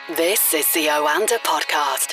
This is the Oanda Podcast.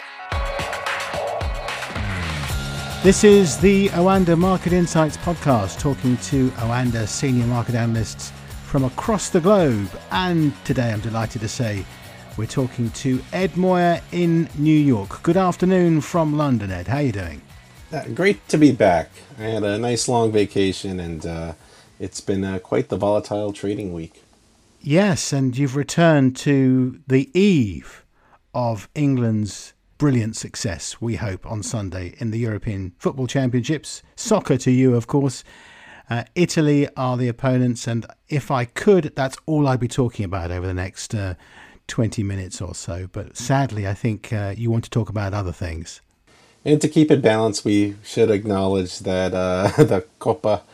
This is the Oanda Market Insights Podcast, talking to Oanda senior market analysts from across the globe. And today I'm delighted to say we're talking to Ed Moyer in New York. Good afternoon from London, Ed. How are you doing? Great to be back. I had a nice long vacation and it's been quite the volatile trading week. Yes, and you've returned to the eve of England's brilliant success, we hope, on Sunday in the European Football Championships. Soccer to you, of course. Italy are the opponents, and if I could, that's all I'd be talking about over the next 20 minutes or so. But sadly, I think you want to talk about other things. And to keep it balanced, we should acknowledge that the Copa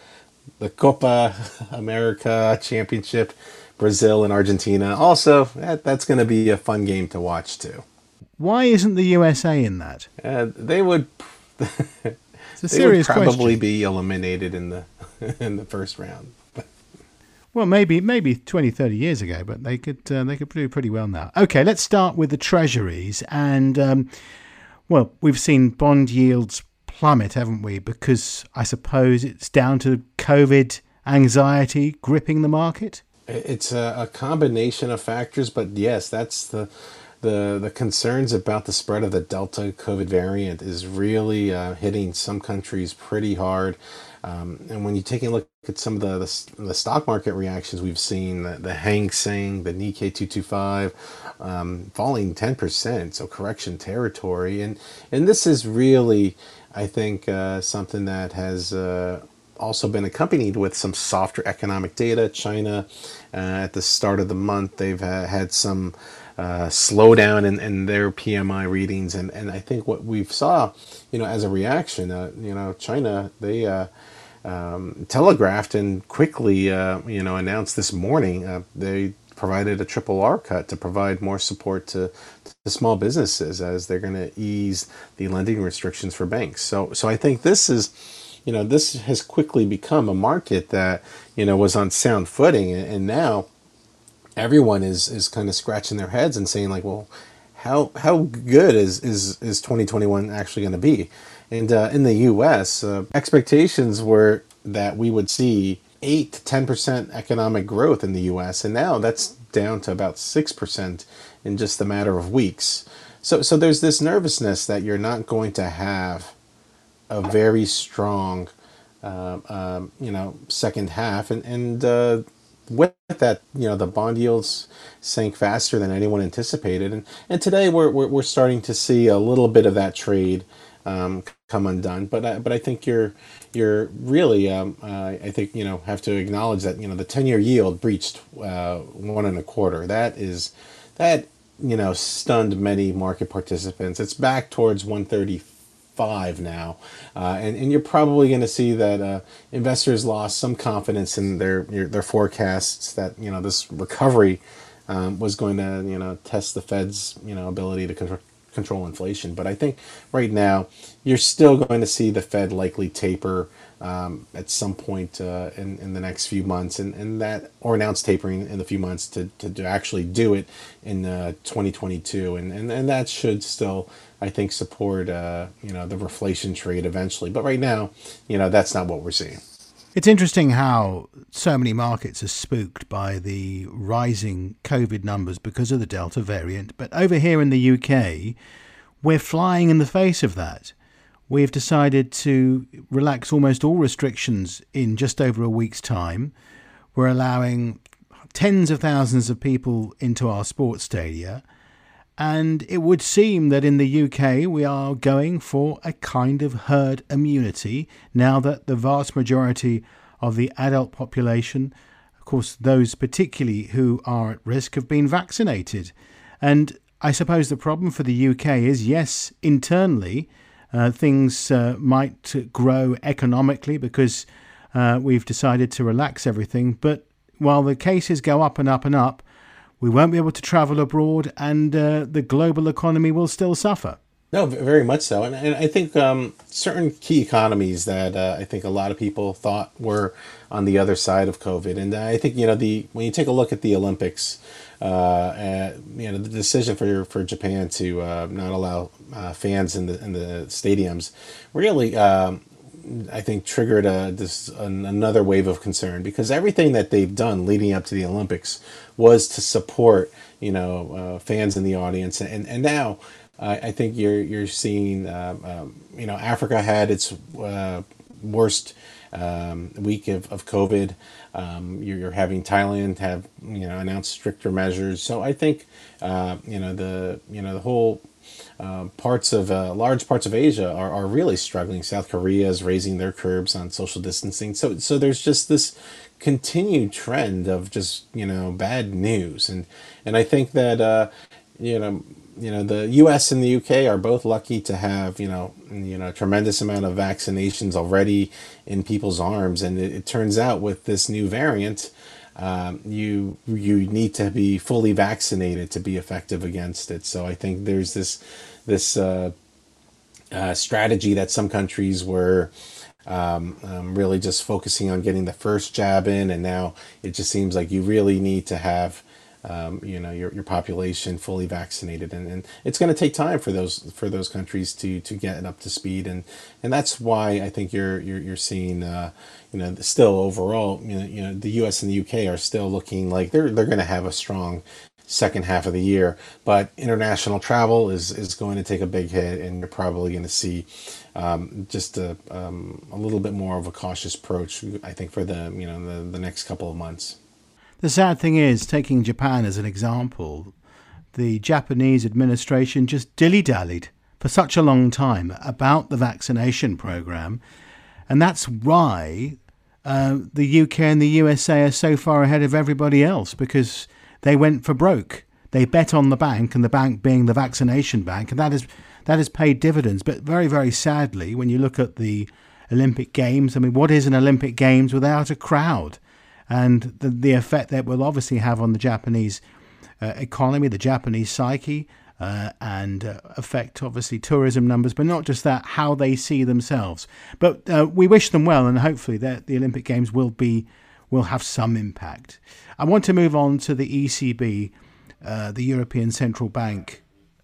America Championship, Brazil and Argentina, also, that's going to be a fun game to watch too. Why isn't the USA in that? They would. It's a serious they would probably question. be eliminated in the first round. Well, maybe 20, 30 years ago, but they could do pretty well now. Okay, let's start with the treasuries. And, well, we've seen bond yields plummet, haven't we? Because I suppose it's down to COVID anxiety gripping the market? It's a combination of factors, but yes, that's the concerns about the spread of the Delta COVID variant is really hitting some countries pretty hard. And when you take a look at some of the stock market reactions we've seen, the Hang Seng, the Nikkei 225, falling 10%, so correction territory. And this is really, I think, something that has also been accompanied with some softer economic data. China, at the start of the month, they've had some slowdown in their PMI readings, and I think what we've saw, as a reaction, China, they telegraphed and quickly, announced this morning they provided a triple R cut to provide more support to small businesses as they're going to ease the lending restrictions for banks. So I think this is, this has quickly become a market that, was on sound footing, and now everyone is kind of scratching their heads and saying, like, well, how good is 2021 actually going to be? And in the U.S., expectations were that we would see 8 to 10% economic growth in the U.S., and now that's down to about 6% in just a matter of weeks. So there's this nervousness that you're not going to have a very strong, second half, and with that, the bond yields sank faster than anyone anticipated, and today we're starting to see a little bit of that trade come undone. But I think you're really I think have to acknowledge that the 10-year yield breached 1.25. That stunned many market participants. It's back towards 135 now, and you're probably going to see that investors lost some confidence in their forecasts that this recovery was going to test the Fed's ability to control inflation. But I think right now you're still going to see the Fed likely taper at some point in the next few months, and that, or announce tapering in a few months to actually do it in 2022, and that should still, I think, support the reflation trade eventually. But right now, that's not what we're seeing. It's interesting how so many markets are spooked by the rising COVID numbers because of the Delta variant. But over here in the UK, we're flying in the face of that. We've decided to relax almost all restrictions in just over a week's time. We're allowing tens of thousands of people into our sports stadia. And it would seem that in the UK we are going for a kind of herd immunity now that the vast majority of the adult population, of course those particularly who are at risk, have been vaccinated. And I suppose the problem for the UK is, yes, internally things might grow economically because we've decided to relax everything. But while the cases go up and up and up, we won't be able to travel abroad, and the global economy will still suffer. No, very much so, and I think certain key economies that I think a lot of people thought were on the other side of COVID, and I think the when you take a look at the Olympics, the decision for Japan to not allow fans in the stadiums really I think triggered another wave of concern, because everything that they've done leading up to the Olympics was to support fans in the audience, and now I think you're seeing Africa had its worst week of COVID. You're having Thailand have announced stricter measures. So I think the whole large parts of Asia are really struggling. South Korea is raising their curbs on social distancing. So there's just this continued trend of just bad news, and I think that the U.S. and the U.K. are both lucky to have a tremendous amount of vaccinations already in people's arms, and it turns out with this new variant, you need to be fully vaccinated to be effective against it. So I think there's this strategy that some countries were really just focusing on getting the first jab in, and now it just seems like you really need to have your population fully vaccinated, and it's going to take time for those countries to get up to speed, and that's why I think you're seeing still overall the U.S. and the U.K. are still looking like they're going to have a strong second half of the year, but international travel is going to take a big hit, and you're probably going to see just a little bit more of a cautious approach, I think, for the next couple of months. The sad thing is, taking Japan as an example, the Japanese administration just dilly-dallied for such a long time about the vaccination program, and that's why the UK and the USA are so far ahead of everybody else, because they went for broke. They bet on the bank, and the bank being the vaccination bank, and that has paid dividends. But very, very sadly, when you look at the Olympic Games, I mean, what is an Olympic Games without a crowd? And the effect that will obviously have on the Japanese economy, the Japanese psyche, and affect obviously tourism numbers, but not just that, how they see themselves. But we wish them well, and hopefully that the Olympic Games will have some impact. I want to move on to the ECB, the European Central Bank,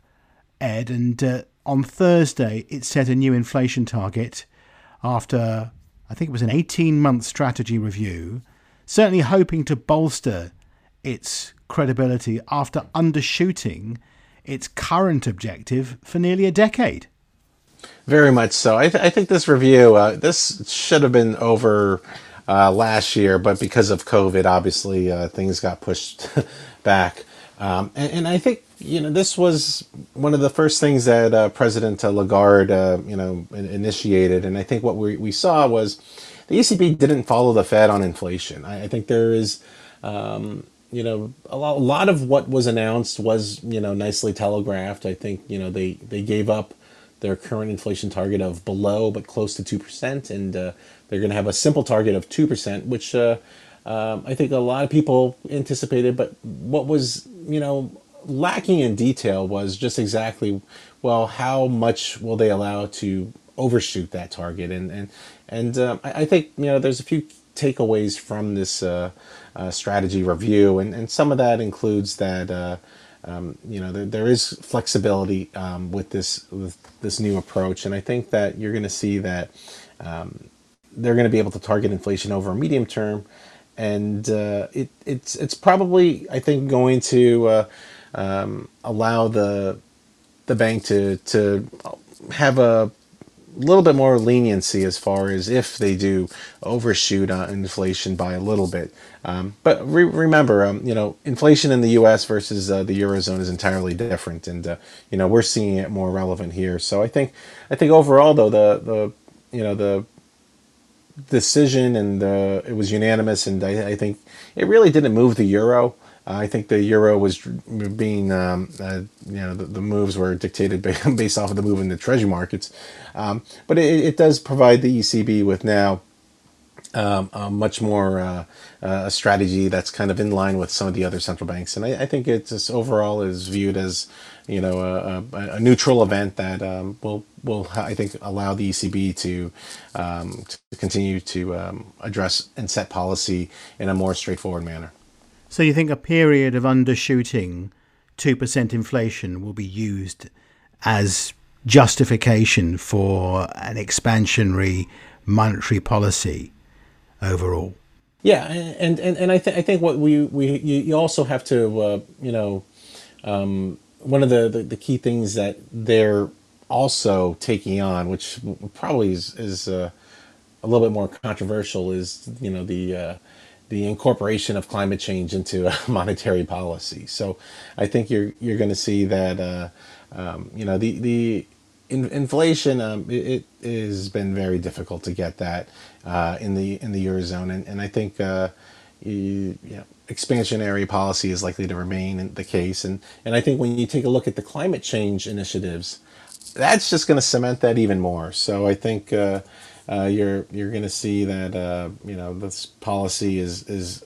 Ed, and on Thursday it set a new inflation target after, I think it was an 18-month strategy review, certainly hoping to bolster its credibility after undershooting its current objective for nearly a decade. Very much so. I think this review, this should have been over last year, but because of COVID, obviously things got pushed back. And I think this was one of the first things that President Lagarde initiated, and I think what we saw was the ECB didn't follow the Fed on inflation. I think there is, a lot of what was announced was, nicely telegraphed. I think, they gave up their current inflation target of below but close to 2%, and they're going to have a simple target of 2%, which I think a lot of people anticipated. But what was, lacking in detail was just exactly, well, how much will they allow to overshoot that target, and I think there's a few takeaways from this strategy review, and some of that includes that there is flexibility with this new approach, and I think that you're going to see that they're going to be able to target inflation over a medium term, and it's probably, I think, going to allow the bank to have a little bit more leniency as far as if they do overshoot inflation by a little bit. But remember, inflation in the U.S. versus the Eurozone is entirely different, and we're seeing it more relevant here. So I think overall, though, the decision and it was unanimous, and I think it really didn't move the euro. I think the euro was being, the moves were dictated based off of the move in the treasury markets. But it does provide the ECB with now a much more a strategy that's kind of in line with some of the other central banks. And I think it's just overall is viewed as, a neutral event that will I think allow the ECB to continue to address and set policy in a more straightforward manner. So you think a period of undershooting 2% inflation will be used as justification for an expansionary monetary policy overall? Yeah, and I think what you also have to one of the key things that they're also taking on, which probably is a little bit more controversial, is the incorporation of climate change into monetary policy. So I think you're going to see that inflation, it has been very difficult to get that in the Eurozone, and I think expansionary policy is likely to remain the case, and I think when you take a look at the climate change initiatives, that's just going to cement that even more. So I think you're going to see that this policy is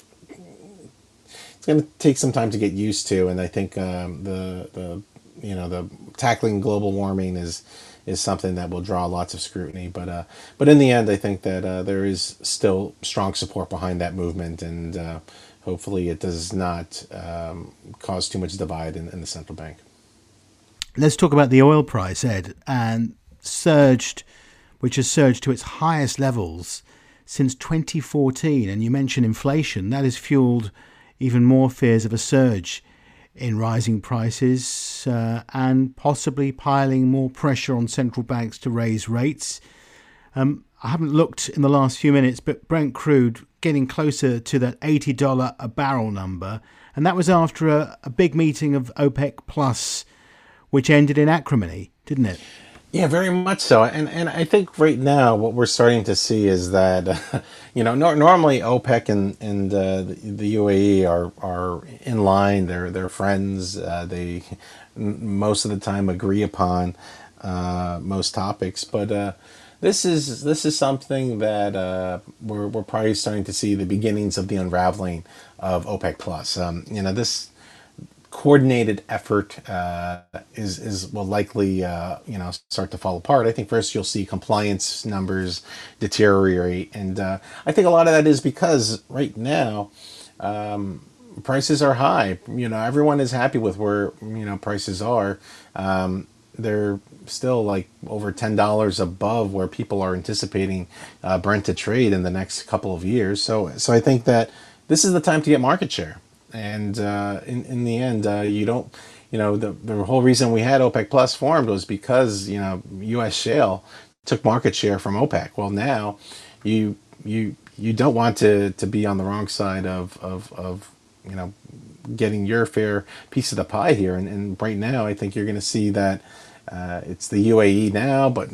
it's going to take some time to get used to, and I think the tackling global warming is something that will draw lots of scrutiny. But in the end, I think that there is still strong support behind that movement, and hopefully it does not cause too much divide in the central bank. Let's talk about the oil price, Ed, and which has surged to its highest levels since 2014. And you mentioned inflation. That has fueled even more fears of a surge in rising prices and possibly piling more pressure on central banks to raise rates. I haven't looked in the last few minutes, but Brent crude getting closer to that $80 a barrel number. And that was after a big meeting of OPEC Plus, which ended in acrimony, didn't it? Yeah, very much so. And I think right now what we're starting to see is that, normally OPEC and the UAE are in line. They're friends. They most of the time agree upon most topics. But this is something that we're probably starting to see the beginnings of the unraveling of OPEC Plus. This coordinated effort will likely start to fall apart. I think first you'll see compliance numbers deteriorate, and I think a lot of that is because right now prices are high. Everyone is happy with where prices are. They're still like over $10 above where people are anticipating Brent to trade in the next couple of years. So I think that this is the time to get market share. And in the end, you don't, the whole reason we had OPEC Plus formed was because, U.S. shale took market share from OPEC. Well, now you don't want to be on the wrong side of getting your fair piece of the pie here. And right now, I think you're going to see that it's the UAE now, but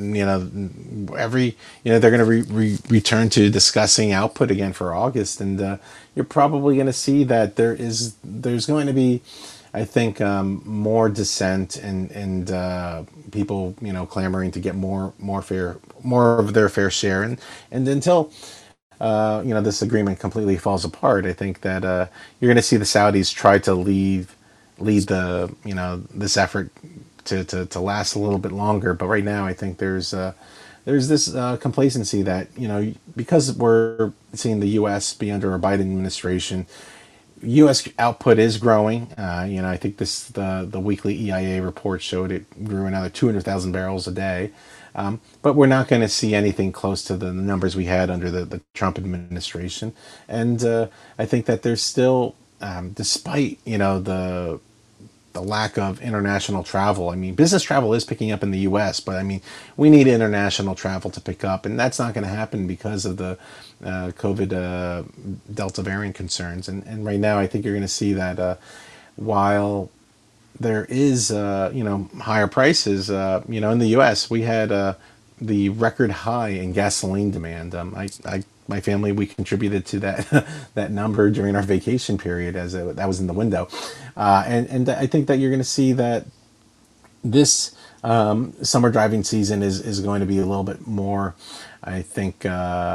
they're going to return to discussing output again for August, and you're probably going to see that there's going to be, I think, more dissent and people clamoring to get more of their fair share, and until this agreement completely falls apart, I think that you're going to see the Saudis try to lead the this effort to last a little bit longer. But right now, I think there's this complacency that because we're seeing the U.S. be under a Biden administration, U.S. output is growing. I think the weekly EIA report showed it grew another 200,000 barrels a day. But we're not going to see anything close to the numbers we had under the Trump administration. And I think that there's still, despite the lack of international travel. I mean, business travel is picking up in the U.S., but I mean, we need international travel to pick up, and that's not going to happen because of the COVID Delta variant concerns. And right now, I think you're going to see that while there is, higher prices, in the U.S., we had the record high in gasoline demand. My family, we contributed to that number during our vacation period that was in the window. And I think that you're going to see that this summer driving season is going to be a little bit more, I think,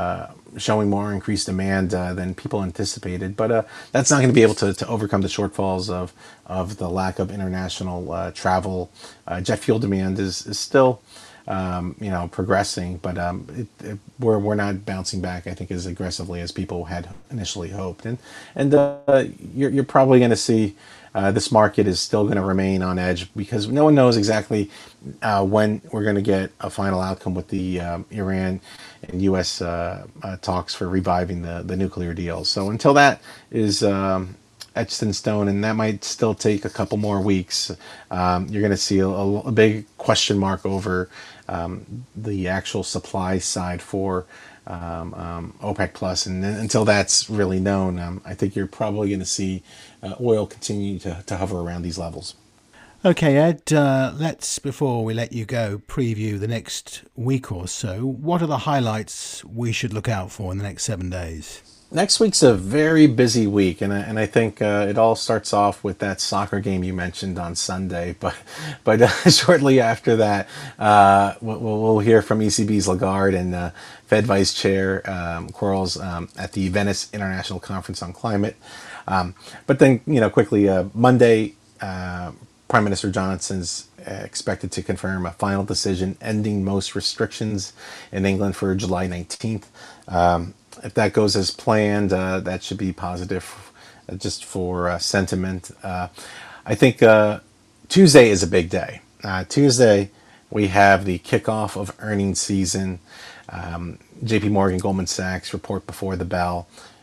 showing more increased demand than people anticipated. But that's not going to be able to overcome the shortfalls of the lack of international travel. Jet fuel demand is still progressing, but we're not bouncing back, I think, as aggressively as people had initially hoped. And you're probably going to see this market is still going to remain on edge because no one knows exactly when we're going to get a final outcome with the Iran and U.S. Talks for reviving the nuclear deal. So until that is etched in stone, and that might still take a couple more weeks, you're going to see a big question mark over the actual supply side for OPEC Plus, and then, until that's really known, I think you're probably going to see oil continue to hover around these levels. Okay, Ed, let's, before we let you go, preview the next week or so. What are the highlights we should look out for in the next 7 days? Next week's a very busy week, and I think it all starts off with that soccer game you mentioned on Sunday. But shortly after that, we'll hear from ECB's Lagarde and Fed Vice Chair Quarles at the Venice International Conference on Climate. But then, quickly, Monday, Prime Minister Johnson's expected to confirm a final decision ending most restrictions in England for July 19th. If that goes as planned, that should be positive just for sentiment. I think Tuesday is a big day. Tuesday, we have the kickoff of earnings season. JP Morgan, Goldman Sachs report before the bell.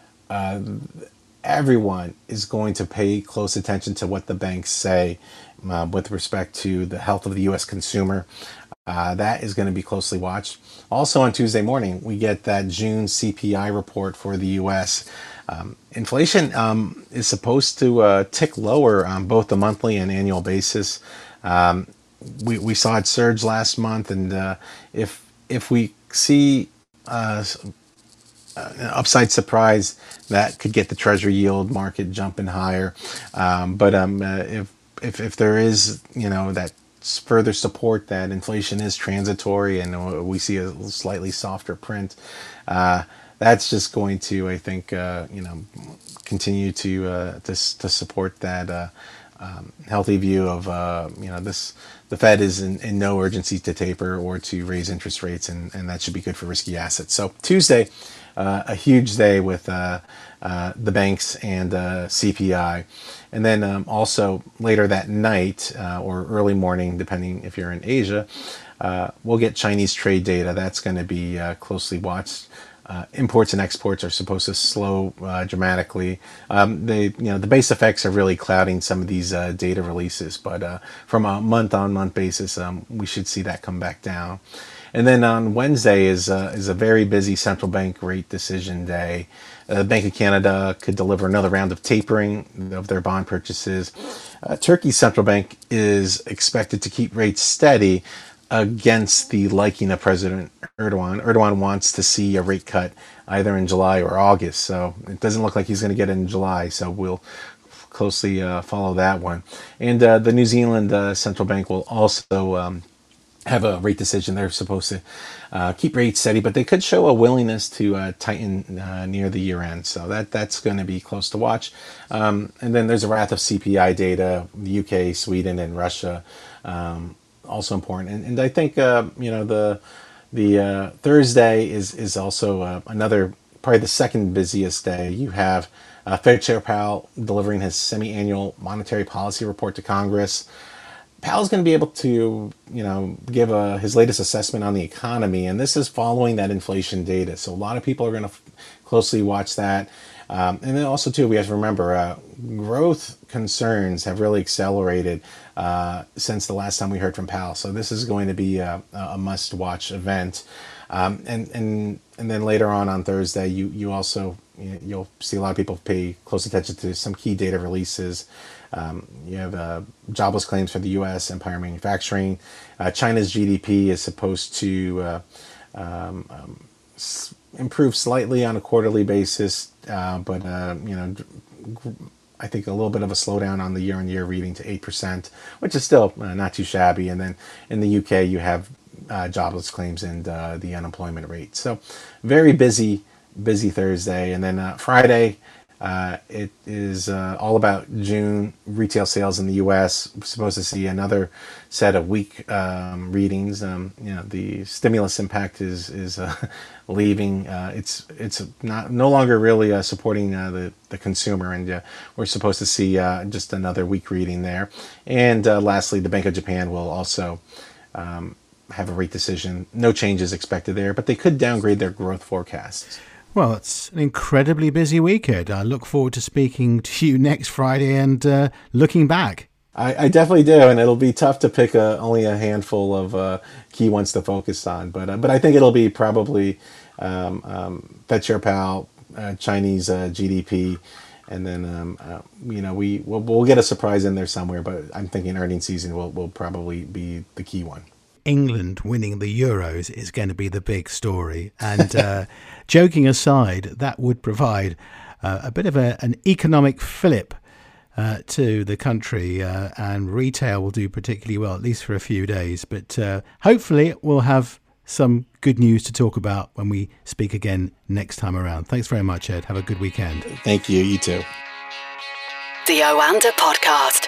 Everyone is going to pay close attention to what the banks say with respect to the health of the U.S. consumer. That is going to be closely watched. Also on Tuesday morning, we get that June CPI report for the U.S. Inflation is supposed to tick lower on both the monthly and annual basis. We saw it surge last month, and if we see an upside surprise, that could get the Treasury yield market jumping higher. But if there is that further support that inflation is transitory and we see a slightly softer print, that's just going to, I think, continue to support that healthy view of this. The Fed is in no urgency to taper or to raise interest rates, and that should be good for risky assets. So Tuesday, a huge day with the banks and CPI. And then also later that night or early morning, depending if you're in Asia, we'll get Chinese trade data. That's going to be closely watched. Imports and exports are supposed to slow dramatically. The base effects are really clouding some of these data releases, but from a month-on-month basis, we should see that come back down. And then on Wednesday is a very busy central bank rate decision day. The Bank of Canada could deliver another round of tapering of their bond purchases. Turkey's central bank is expected to keep rates steady against the liking of President Erdogan. Erdogan wants to see a rate cut either in July or August, so it doesn't look like he's going to get it in July, so we'll closely follow that one. And the New Zealand Central Bank will also have a rate decision. They're supposed to keep rates steady, but they could show a willingness to tighten near the year end. So that's going to be close to watch. And then there's a raft of CPI data, the UK, Sweden, and Russia, also important. And I think the Thursday is also another, probably the second busiest day. You have Fed Chair Powell delivering his semi-annual monetary policy report to Congress. Powell's going to be able to, give his latest assessment on the economy, and this is following that inflation data. So a lot of people are going to closely watch that. And then also, too, we have to remember growth concerns have really accelerated since the last time we heard from Powell. So this is going to be a must-watch event. And then later on Thursday, you also you'll see a lot of people pay close attention to some key data releases. You have jobless claims for the U.S., Empire Manufacturing. China's GDP is supposed to improve slightly on a quarterly basis, but I think a little bit of a slowdown on the year-on-year reading to 8%, which is still not too shabby. And then in the UK, you have jobless claims and the unemployment rate. So very busy busy Thursday. And then Friday, it is all about June retail sales in the U.S. We're supposed to see another set of weak readings. The stimulus impact is leaving. It's no longer really supporting the consumer, and we're supposed to see just another weak reading there. And lastly, the Bank of Japan will also have a rate decision. No changes expected there, but they could downgrade their growth forecasts. Well, it's an incredibly busy weekend. I look forward to speaking to you next Friday and looking back. I definitely do, and it'll be tough to pick only a handful of key ones to focus on. But I think it'll be probably Fed Chair Powell, Chinese GDP, and then we'll get a surprise in there somewhere. But I'm thinking earnings season will probably be the key one. England winning the Euros is going to be the big story. And joking aside, that would provide a bit of an economic fillip to the country, and retail will do particularly well, at least for a few days. But hopefully we'll have some good news to talk about when we speak again next time around. Thanks very much, Ed. Have a good weekend. Thank you. You too. The Oanda Podcast.